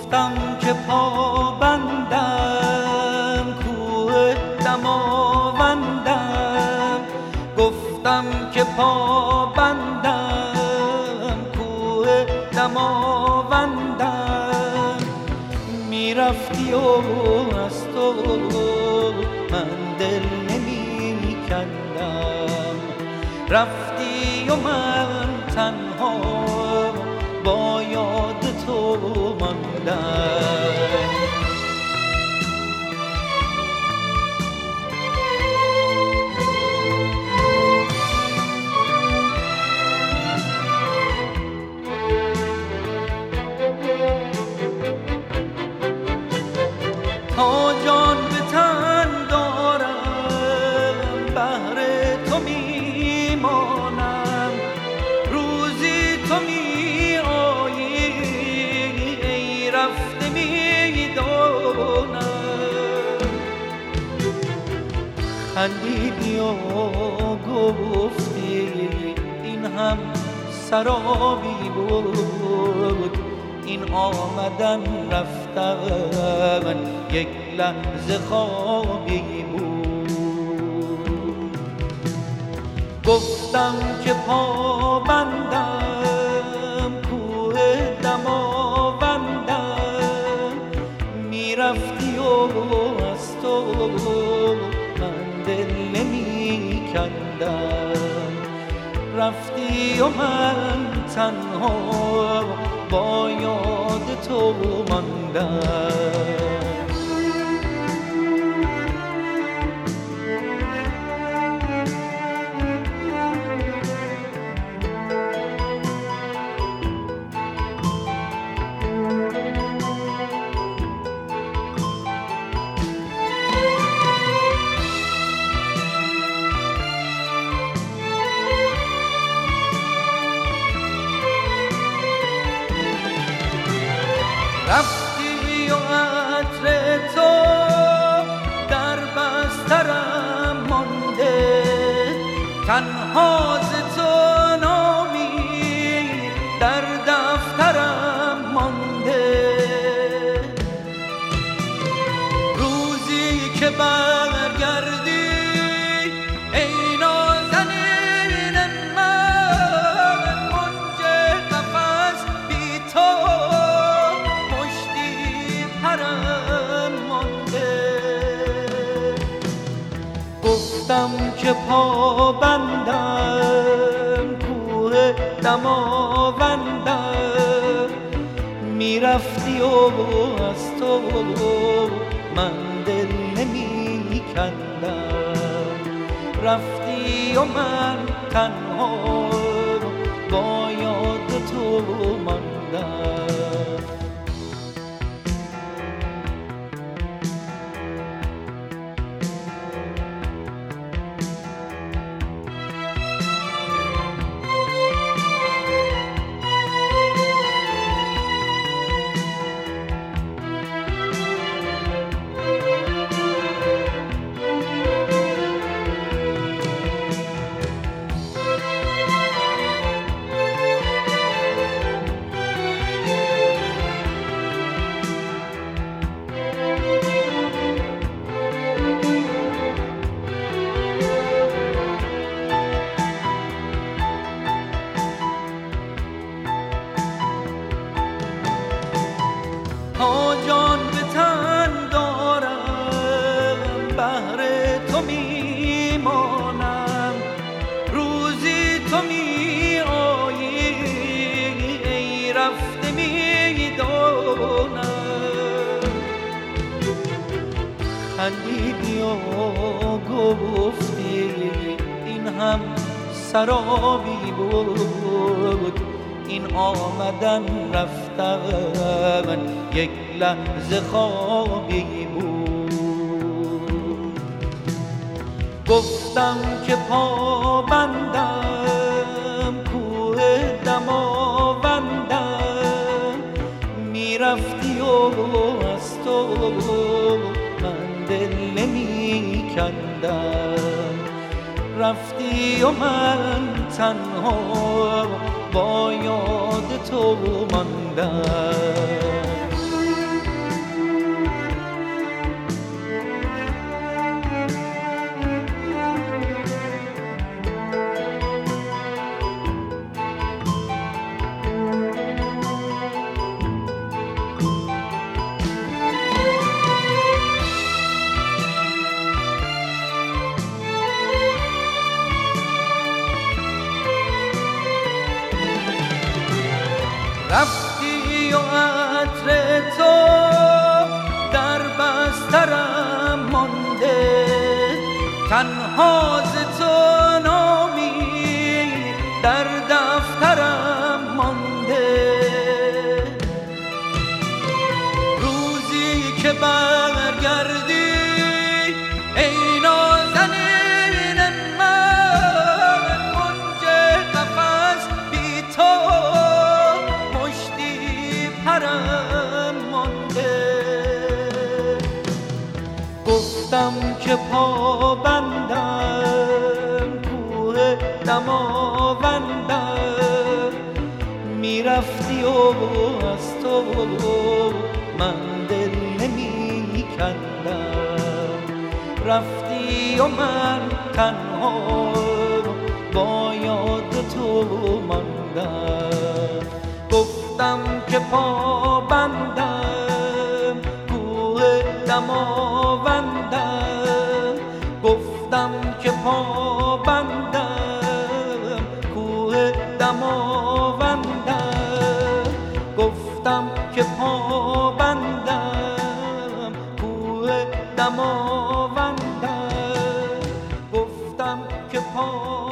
گفتم که پابندم کوه دماوندم، گفتم که پابندم کوه دماوندم. میرفتی و از تو من دل نمی کندم، رفتی و من تنها با یاد تو ماندم. تا جان به تن دارم بهر تو میمانم، روزی تو می آیی ای رفته میدانم. خندیدی و گفتی این هم سرابی بود، این آمدن رفتن یک لحظه خوابی بود. گفتم که پابندم کوه دماوندم، میرفتی و از تو من دل نمی کندم، رفتی و من تنها با یاد تو ماندم. رفتی و عطر تو در بسترم مانده، تنها ز تو نامی در دفترم مانده. روزی که برگردی ای نازنین من، کنج قفس بی تو گفتم که پابندم کوه دماوندم، میرفتی و از تو من دل نمی کندم، رفتی و من تنها با یاد تو ماندم. تا جان به تن دارم بهر تو میمانم، روزی تو می آیی ای رفته میدانم. خندیدی و گفتی این هم سرابی بود، این آمدن رفتن یک لحظه خوابی بود. گفتم که پابندم کوه دماوندم، میرفتی و از تو من دل نمی کندم، رفتی و من تنها با یاد تو ماندم. تنها ز تو نامی در دفترم مانده. روزی که برگردی ای نازنین من، کنج قفس بی تو مشتی پرم مانده. گفتم که پا بندم کوه دماوندم، میرفتی و از تو من دل نمی کندم. رفتی و من تنها با یاد تو ماندم. گفتم که پا بندم کوه دماوندم، گفتم که پا بندم کوه دماوندم، گفتم که پا بندم کوه دماوندم، گفتم که پا